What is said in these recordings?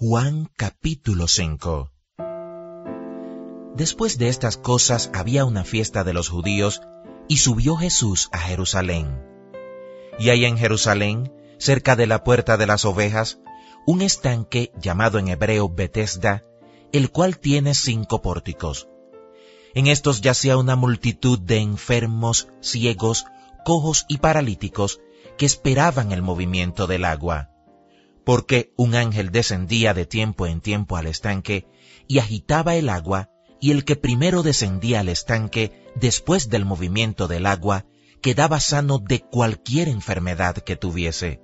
Juan capítulo 5. Después de estas cosas había una fiesta de los judíos, y subió Jesús a Jerusalén. Y hay en Jerusalén, cerca de la puerta de las ovejas, un estanque llamado en hebreo Betesda, el cual tiene 5 pórticos. En estos yacía una multitud de enfermos, ciegos, cojos y paralíticos que esperaban el movimiento del agua. Porque un ángel descendía de tiempo en tiempo al estanque y agitaba el agua, y el que primero descendía al estanque después del movimiento del agua quedaba sano de cualquier enfermedad que tuviese.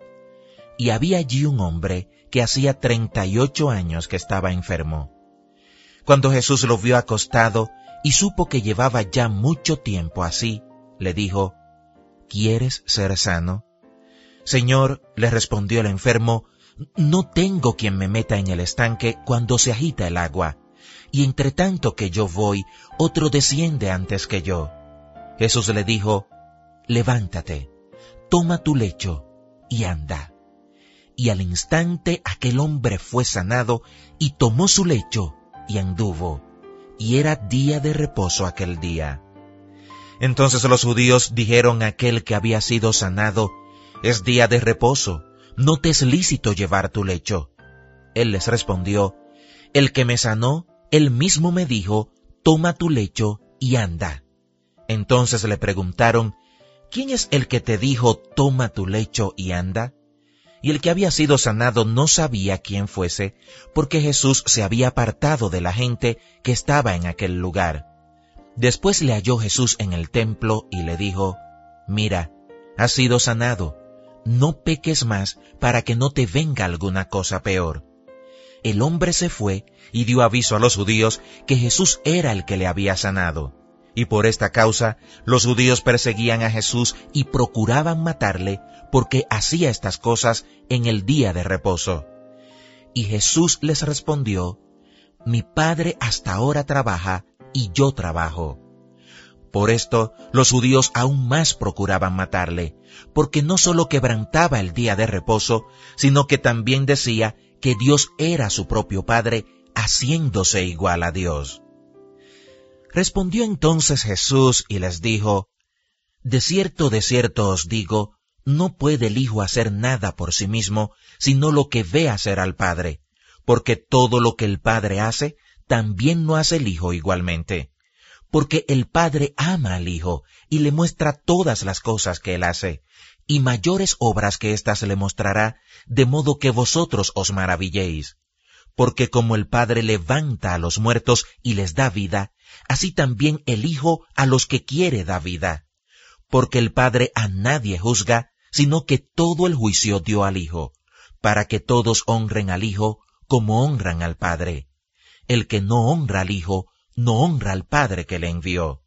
Y había allí un hombre que hacía 38 años que estaba enfermo. Cuando Jesús lo vio acostado y supo que llevaba ya mucho tiempo así, le dijo: ¿Quieres ser sano? Señor, le respondió el enfermo, no tengo quien me meta en el estanque cuando se agita el agua, y entre tanto que yo voy, otro desciende antes que yo. Jesús le dijo: levántate, toma tu lecho y anda. Y al instante aquel hombre fue sanado y tomó su lecho y anduvo, y era día de reposo aquel día. Entonces los judíos dijeron a aquel que había sido sanado: es día de reposo, no te es lícito llevar tu lecho. Él les respondió: el que me sanó, él mismo me dijo: toma tu lecho y anda. Entonces le preguntaron: ¿quién es el que te dijo: toma tu lecho y anda? Y el que había sido sanado no sabía quién fuese, porque Jesús se había apartado de la gente que estaba en aquel lugar. Después le halló Jesús en el templo y le dijo: mira, has sido sanado, no peques más para que no te venga alguna cosa peor. El hombre se fue y dio aviso a los judíos que Jesús era el que le había sanado. Y por esta causa los judíos perseguían a Jesús y procuraban matarle, porque hacía estas cosas en el día de reposo. Y Jesús les respondió: mi Padre hasta ahora trabaja y yo trabajo. Por esto los judíos aún más procuraban matarle, porque no solo quebrantaba el día de reposo, sino que también decía que Dios era su propio Padre, haciéndose igual a Dios. Respondió entonces Jesús y les dijo: de cierto os digo, no puede el Hijo hacer nada por sí mismo, sino lo que ve hacer al Padre, porque todo lo que el Padre hace, también lo hace el Hijo igualmente. Porque el Padre ama al Hijo y le muestra todas las cosas que él hace, y mayores obras que éstas le mostrará, de modo que vosotros os maravilléis. Porque como el Padre levanta a los muertos y les da vida, así también el Hijo a los que quiere da vida. Porque el Padre a nadie juzga, sino que todo el juicio dio al Hijo, para que todos honren al Hijo como honran al Padre. El que no honra al Hijo, no honra al Padre que le envió.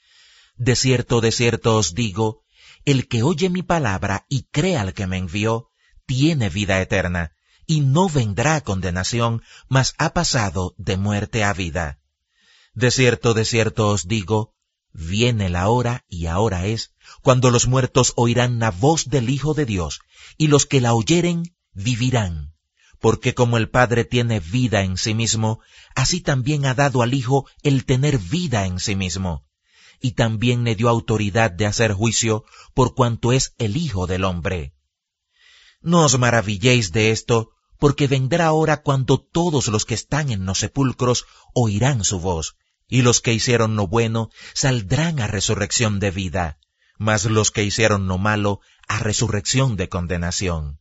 De cierto os digo, el que oye mi palabra y cree al que me envió, tiene vida eterna, y no vendrá a condenación, mas ha pasado de muerte a vida. De cierto os digo, viene la hora, y ahora es, cuando los muertos oirán la voz del Hijo de Dios, y los que la oyeren vivirán. Porque como el Padre tiene vida en sí mismo, así también ha dado al Hijo el tener vida en sí mismo. Y también le dio autoridad de hacer juicio, por cuanto es el Hijo del Hombre. No os maravilléis de esto, porque vendrá hora cuando todos los que están en los sepulcros oirán su voz, y los que hicieron lo bueno saldrán a resurrección de vida, mas los que hicieron lo malo a resurrección de condenación.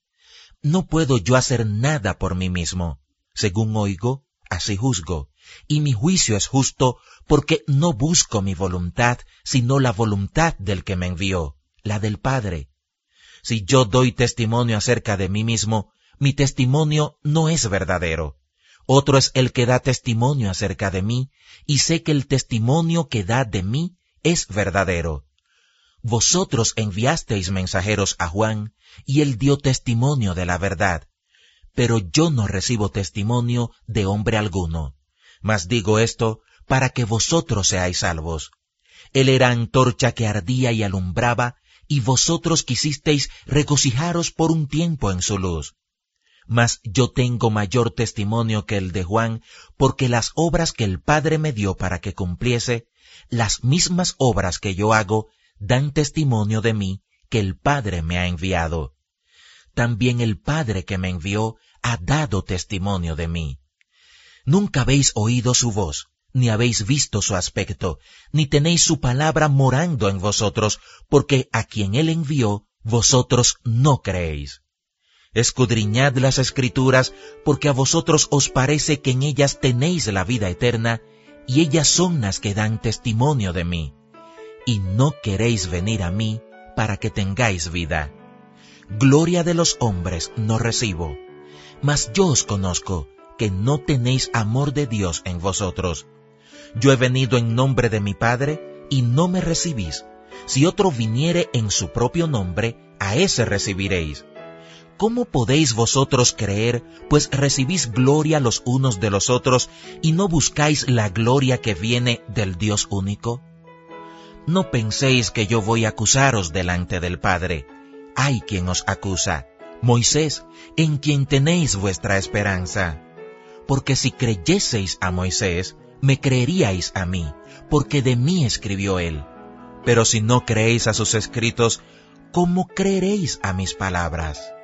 No puedo yo hacer nada por mí mismo. Según oigo, así juzgo, y mi juicio es justo, porque no busco mi voluntad, sino la voluntad del que me envió, la del Padre. Si yo doy testimonio acerca de mí mismo, mi testimonio no es verdadero. Otro es el que da testimonio acerca de mí, y sé que el testimonio que da de mí es verdadero. Vosotros enviasteis mensajeros a Juan, y él dio testimonio de la verdad. Pero yo no recibo testimonio de hombre alguno. Mas digo esto para que vosotros seáis salvos. Él era antorcha que ardía y alumbraba, y vosotros quisisteis regocijaros por un tiempo en su luz. Mas yo tengo mayor testimonio que el de Juan, porque las obras que el Padre me dio para que cumpliese, las mismas obras que yo hago, dan testimonio de mí, que el Padre me ha enviado. También el Padre que me envió ha dado testimonio de mí. Nunca habéis oído su voz, ni habéis visto su aspecto, ni tenéis su palabra morando en vosotros, porque a quien él envió, vosotros no creéis. Escudriñad las Escrituras, porque a vosotros os parece que en ellas tenéis la vida eterna, y ellas son las que dan testimonio de mí. Y no queréis venir a mí para que tengáis vida. Gloria de los hombres no recibo, mas yo os conozco, que no tenéis amor de Dios en vosotros. Yo he venido en nombre de mi Padre, y no me recibís. Si otro viniere en su propio nombre, a ese recibiréis. ¿Cómo podéis vosotros creer, pues recibís gloria los unos de los otros, y no buscáis la gloria que viene del Dios único? No penséis que yo voy a acusaros delante del Padre. Hay quien os acusa, Moisés, en quien tenéis vuestra esperanza. Porque si creyeseis a Moisés, me creeríais a mí, porque de mí escribió él. Pero si no creéis a sus escritos, ¿cómo creeréis a mis palabras?